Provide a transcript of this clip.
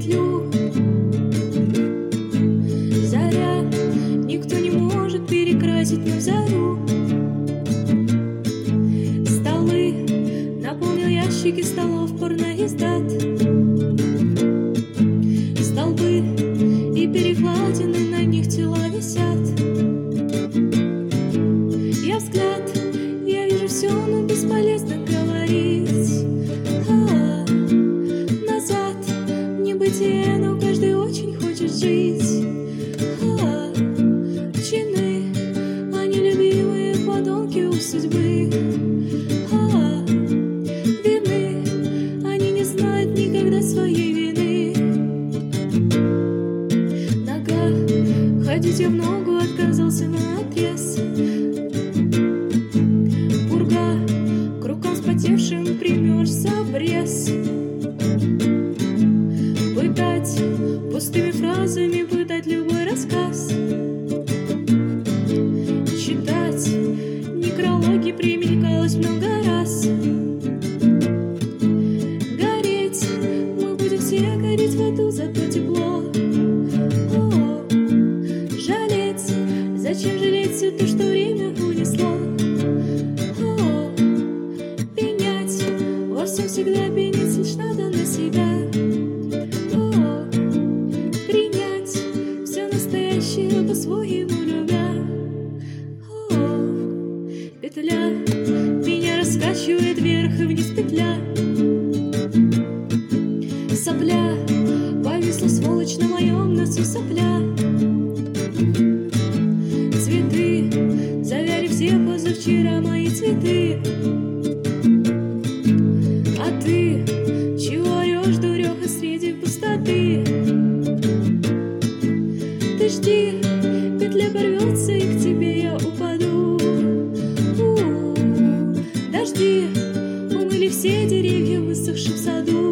петлю. Заря, никто не может перекрасить мою зарю. Столы наполнил ящики столов порноиздат. Столбы и перекладины, на них тела висят. Я взгляд, я вижу все, но бесполезно говорить. Назад в небытие, но каждый очень хочет жить. Чины, они любимые подонки у судьбы. Вины, они не знают никогда своей вины. Нога, ходить я в ногу отказался наотрез. Пурга, к рукам вспотевшим примерзся обрез. Пытать пустыми фразами, пытать любой рассказ. Читать некрологи примелькалось много раз. Гореть, мы будем все гореть в аду, зато тепло. Жалеть, зачем жалеть все то, что время унесло? Пенять, во всем всегда пенять, лишь надо на себя. Принять все настоящее по-своему любя. Петля меня раскачивает вверх и вниз, петля. Сопля повисла, сволочь, на моем носу сопля. Цветы завяли все позавчера, мои цветы. А ты чего орешь, дуреха, среди пустоты? Ты жди, петля порвется, и к тебе я упаду. Дожди умыли все деревья, высохшие в саду.